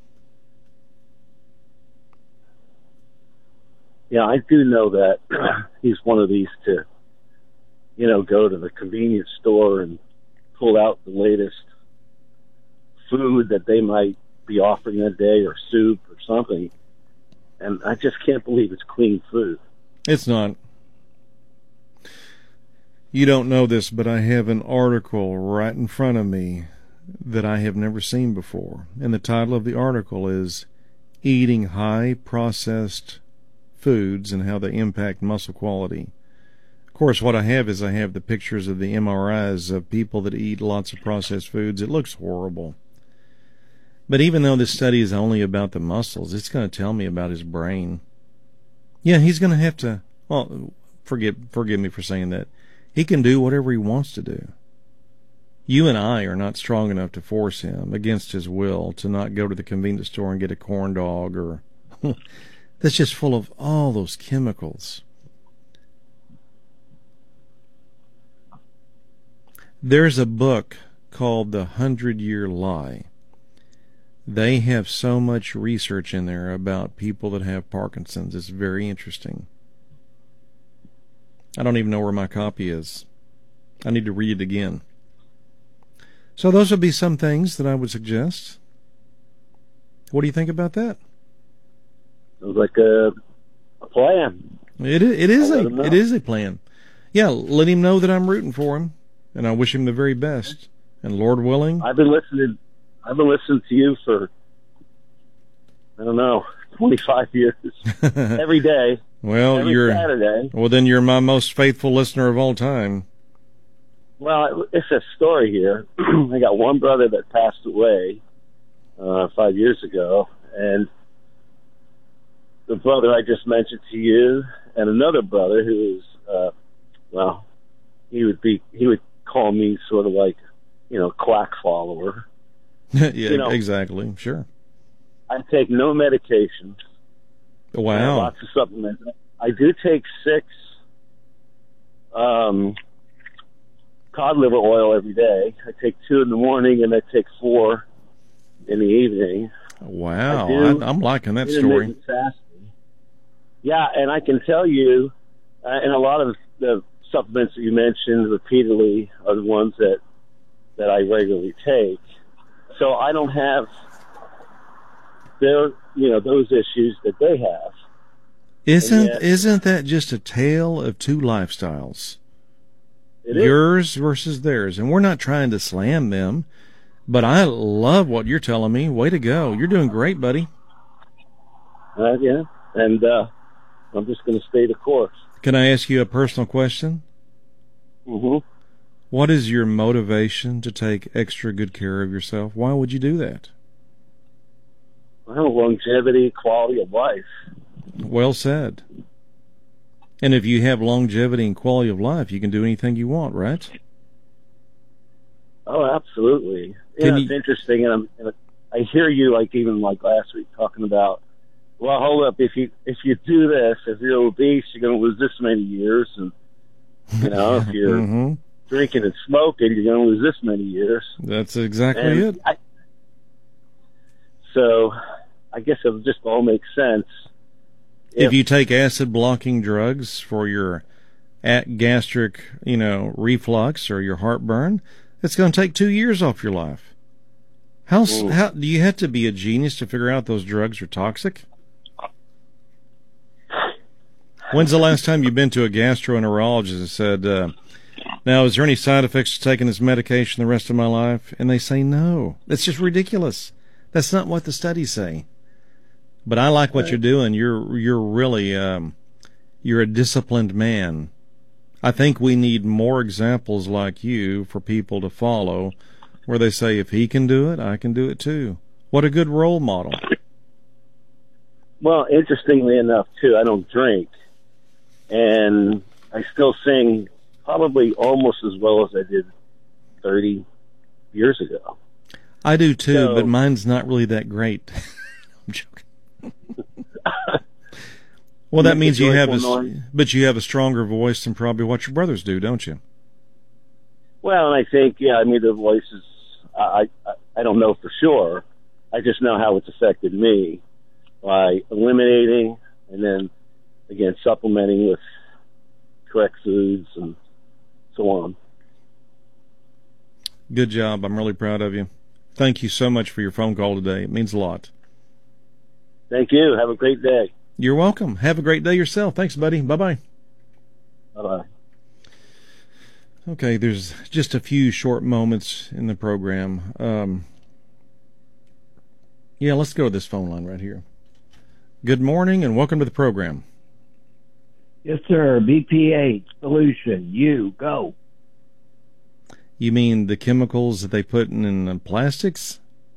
Yeah, I do know that he's one of these to, you know, go to the convenience store and pull out the latest food that they might be offering that day, or soup or something. And I just can't believe it's clean food. It's not. You don't know this, but I have an article right in front of me that I have never seen before. And the title of the article is Eating High Processed Foods and How They Impact Muscle Quality. Of course, what I have is I have the pictures of the M R Is of people that eat lots of processed foods. It looks horrible. But even though this study is only about the muscles, it's going to tell me about his brain. Yeah, he's going to have to, well, forgive, forgive me for saying that. He can do whatever he wants to do. You and I are not strong enough to force him, against his will, to not go to the convenience store and get a corn dog, or that's just full of all those chemicals. There's a book called The Hundred Year Lie. They have so much research in there about people that have Parkinson's. It's very interesting. I don't even know where my copy is. I need to read it again. So those would be some things that I would suggest. What do you think about that? Sounds like a, a plan. It is, it is I'll a let him know. it is a plan. Yeah, let him know that I'm rooting for him, and I wish him the very best. And Lord willing, I've been listening. I've been listening to you for I don't know twenty-five years every day. well, every you're Saturday. well. Then you're my most faithful listener of all time. Well, it's a story here. I got one brother that passed away uh, five years ago, and the brother I just mentioned to you, and another brother who is, uh, well, he would be, he would call me sort of like, you know, quack follower. yeah, You know, exactly. Sure. I take no medications. I have Wow. lots of supplements. I do take six um, cod liver oil every day. I take two in the morning, and I take four in the evening. Wow. I do I, I'm liking that story. Intermittent fasting. Yeah, and I can tell you, uh, and a lot of the supplements that you mentioned repeatedly are the ones that that I regularly take. So I don't have their, you know, those issues that they have. Isn't yet- isn't that just a tale of two lifestyles? It is. Yours versus theirs. And we're not trying to slam them, but I love what you're telling me. Way to go. You're doing great, buddy. Uh, yeah, and uh, I'm just going to stay the course. Can I ask you a personal question? hmm What is your motivation to take extra good care of yourself? Why would you do that? Well, longevity, quality of life. Well said. And if you have longevity and quality of life, you can do anything you want, right? Oh, absolutely. Can Yeah, you- it's interesting, and, I'm, and I hear you, like even like last week, talking about, well, hold up, if you if you do this, if you're obese, you're going to lose this many years, and you know, if you're hmm drinking and smoking, you're going to lose this many years. That's exactly And it. I, so, I guess it just all makes sense. If you take acid blocking drugs for your at gastric, you know, reflux or your heartburn, it's going to take two years off your life. How, s- Mm. how do you have to be a genius to figure out those drugs are toxic? When's the last time you've been to a gastroenterologist and said, uh, now, is there any side effects to taking this medication the rest of my life? And they say no. That's just ridiculous. That's not what the studies say. But I like what Right. you're doing. You're you're really um, you're a disciplined man. I think we need more examples like you for people to follow, where they say, if he can do it, I can do it too. What a good role model. Well, interestingly enough, too, I don't drink, and I still sing probably almost as well as I did thirty years ago. I do too, So- but mine's not really that great. I'm joking. Well, that Make a means you have a, joyful s- noise. but you have a stronger voice than probably what your brothers do, don't you? Well, and I think, yeah, I mean, the voice is, I, I, I don't know for sure. I just know how it's affected me by eliminating and then, again, supplementing with correct foods and so on. Good job. I'm really proud of you. Thank you so much for your phone call today. It means a lot. Thank you. Have a great day. You're welcome. Have a great day yourself. Thanks, buddy. Bye-bye. Bye-bye. Okay, there's just a few short moments in the program. Um, yeah, let's go to this phone line right here. Good morning and welcome to the program. Yes, sir. B P H solution. You go. You mean the chemicals that they put in, in the plastics?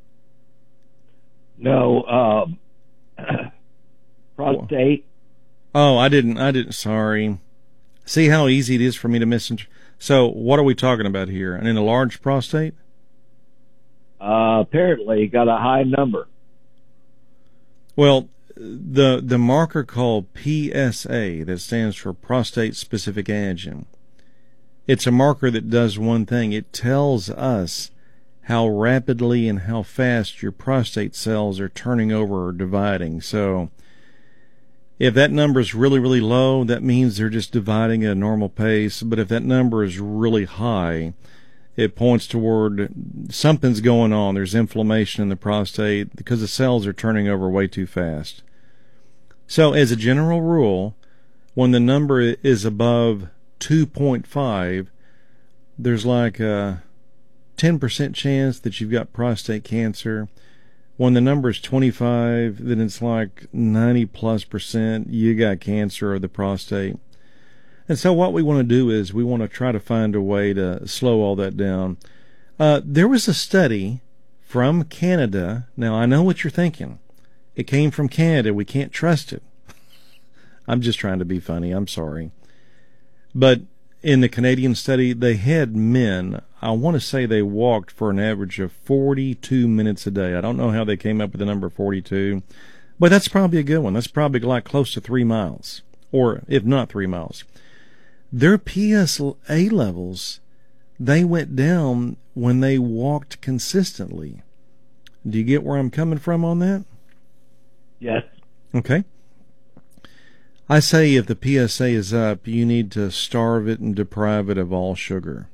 No, um, prostate. Oh, I didn't. I didn't. Sorry. See how easy it is for me to miss. So, what are we talking about here? An enlarged prostate? Uh, apparently got a high number. Well, the the marker called P S A, that stands for prostate specific antigen, It's a marker that does one thing. It tells us how rapidly and how fast your prostate cells are turning over or dividing. So if that number is really, really low, that means they're just dividing at a normal pace. But if that number is really high, it points toward something's going on. There's inflammation in the prostate because the cells are turning over way too fast. So as a general rule, when the number is above two point five, there's like a ten percent chance that you've got prostate cancer. When the number is twenty-five, then it's like ninety plus percent you got cancer of the prostate. And so what we want to do is we want to try to find a way to slow all that down. Uh, there was a study from Canada. Now, I know what you're thinking. It came from Canada. We can't trust it. I'm just trying to be funny. I'm sorry. But in the Canadian study, they had men, I want to say they walked for an average of forty-two minutes a day. I don't know how they came up with the number forty-two, but that's probably a good one. That's probably like close to three miles, or if not three miles. Their P S A levels, they went down when they walked consistently. Do you get where I'm coming from on that? Yes. Okay. I say if the P S A is up, you need to starve it and deprive it of all sugar.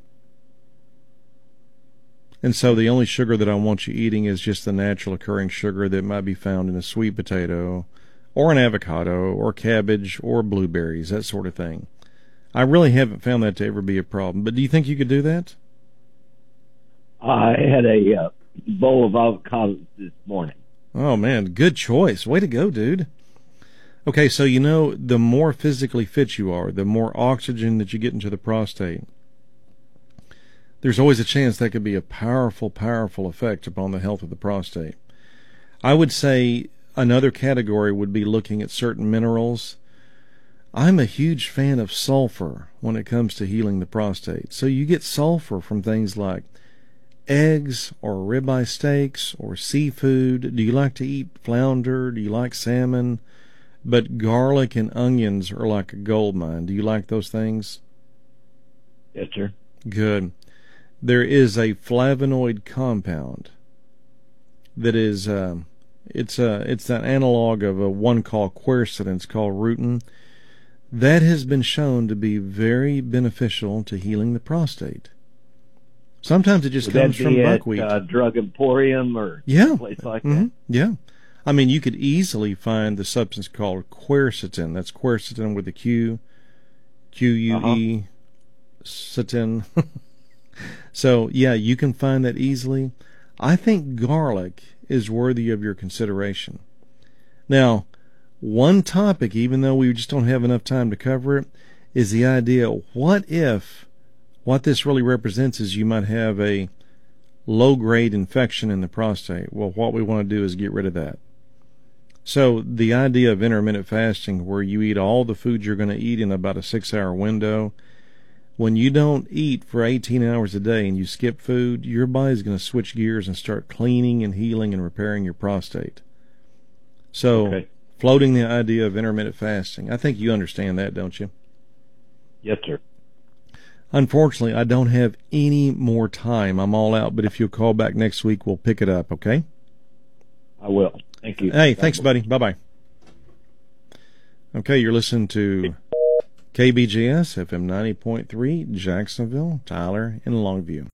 And so the only sugar that I want you eating is just the natural occurring sugar that might be found in a sweet potato or an avocado or cabbage or blueberries, that sort of thing. I really haven't found that to ever be a problem. But do you think you could do that? I had a uh, bowl of avocados this morning. Oh, man, good choice. Way to go, dude. Okay, so you know, the more physically fit you are, the more oxygen that you get into the prostate, there's always a chance that could be a powerful, powerful effect upon the health of the prostate. I would say another category would be looking at certain minerals. I'm a huge fan of sulfur when it comes to healing the prostate. So you get sulfur from things like eggs or ribeye steaks or seafood. Do you like to eat flounder? Do you like salmon? But garlic and onions are like a gold mine. Do you like those things? Yes, sir. Good. There is a flavonoid compound that is, uh, it's a, it's an analog of a one called quercetin. It's called rutin. That has been shown to be very beneficial to healing the prostate. Sometimes it just Would comes that from be buckwheat. At, uh, Drug Emporium or yeah. a place like Mm-hmm. that? Yeah. I mean, you could easily find the substance called quercetin. That's quercetin with a Q, Q U E, cetin. So, yeah, you can find that easily. I think garlic is worthy of your consideration. Now, one topic, even though we just don't have enough time to cover it, is the idea, what if what this really represents is you might have a low-grade infection in the prostate? Well, what we want to do is get rid of that. So the idea of intermittent fasting, where you eat all the food you're going to eat in about a six-hour window, when you don't eat for eighteen hours a day and you skip food, your body's going to switch gears and start cleaning and healing and repairing your prostate. So Okay. floating the idea of intermittent fasting, I think you understand that, don't you? Yes, sir. Unfortunately, I don't have any more time. I'm all out, but if you'll call back next week, we'll pick it up, okay? I will. Thank you. Hey, thanks, buddy. Bye-bye. Okay, you're listening to K B G S, F M ninety point three, Jacksonville, Tyler, and Longview.